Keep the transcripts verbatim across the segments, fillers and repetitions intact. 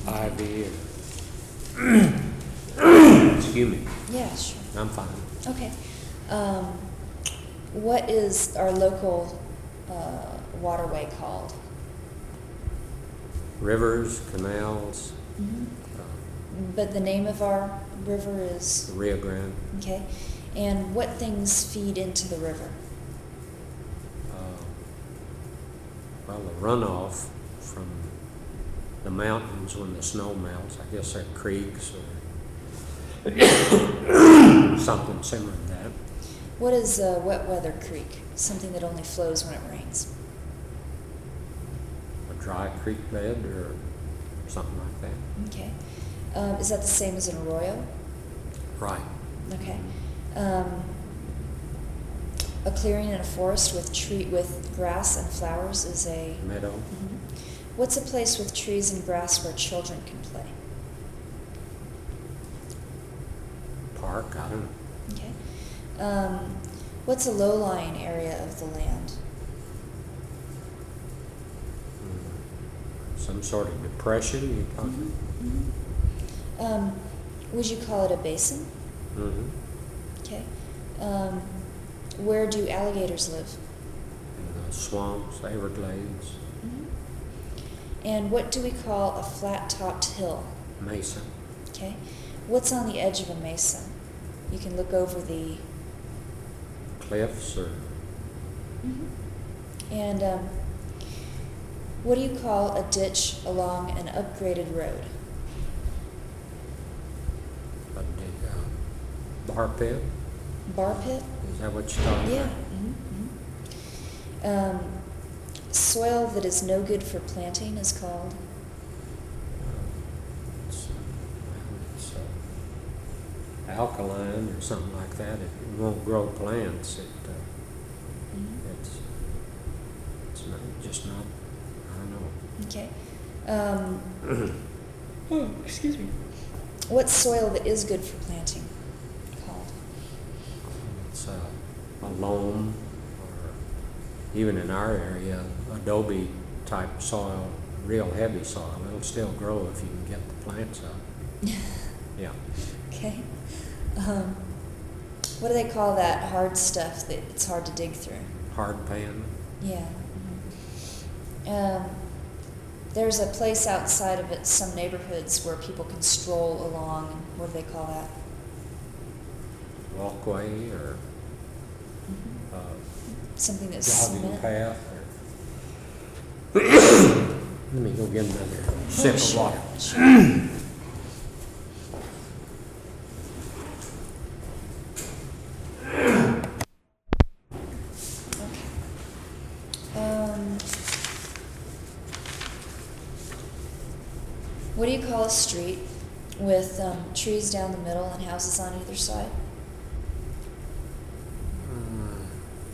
ivy or excuse me. Yeah, sure. I'm fine. Okay. Um, what is our local uh, waterway called? Rivers, canals, Mm-hmm. uh, But the name of our river is? the Rio Grande. Okay. And what things feed into the river? Uh, well, the runoff from the mountains when the snow melts, I guess they're creeks or something similar to that. What is a wet weather creek? Something that only flows when it rains. A dry creek bed or something like that. Okay. Um, is that the same as an arroyo? Right. Okay. Um, a clearing in a forest with tree with grass and flowers is a Meadow. Mhm. What's a place with trees and grass where children can play? Park, I don't know. Okay. Um, what's a low-lying area of the land? Mm, Some sort of depression you're talking? Mm-hmm. Um, would you call it a basin? Mm-hmm. Okay. Um, where do alligators live? In the swamps, Everglades, Mm-hmm. And what do we call a flat-topped hill? Mesa. Okay. What's on the edge of a mesa? You can look over the... Cliffs or Mm-hmm. And um, what do you call a ditch along an upgraded road? a dig, uh, bar pit. Bar pit? Is that what you're talking Yeah. about? Mm-hmm. Um, soil that is no good for planting is called? It's, well, it's uh, alkaline or something like that. It won't grow plants. It, uh, Mm-hmm. it's, it's not, just not, I don't know. Okay. Um, oh, excuse me. What's soil that is good for planting called? It's uh, a loam or even in our area, adobe type soil, real heavy soil. It'll still grow if you can get the plants up. Yeah. Okay. Um, what do they call that hard stuff that it's hard to dig through? Hard pan. Yeah. Mm-hmm. Um, there's a place outside of it, some neighborhoods where people can stroll along. What do they call that? Walkway or Mm-hmm. uh, Something that's jogging cement. path. Or let me go get another sip Oh, of sure, water. sure. Okay. Um, what do you call a street with um, trees down the middle and houses on either side? Uh,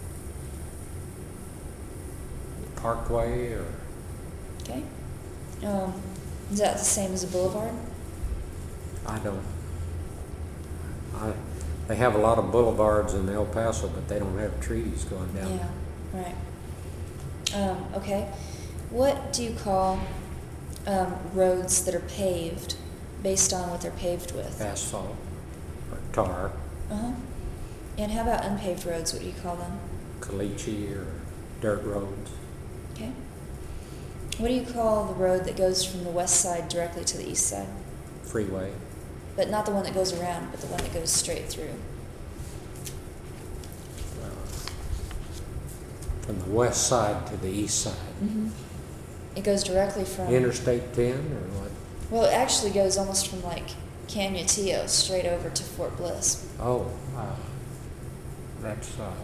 Parkway or Okay. Um, is that the same as a boulevard? I don't. I, they have a lot of boulevards in El Paso, but they don't have trees going down. Yeah, right. Um, okay. What do you call um, roads that are paved based on what they're paved with? Asphalt or tar, Uh-huh. And how about unpaved roads? What do you call them? caliche or dirt roads. Okay. What do you call the road that goes from the west side directly to the east side? Freeway. But not the one that goes around, but the one that goes straight through. Uh, from the west side to the east side. Mm-hmm. It goes directly from... Interstate ten or what? Well, it actually goes almost from like Canutillo straight over to Fort Bliss. Oh, uh, that's uh,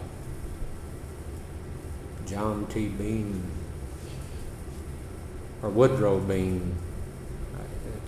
John T. Bean or Woodrow Bean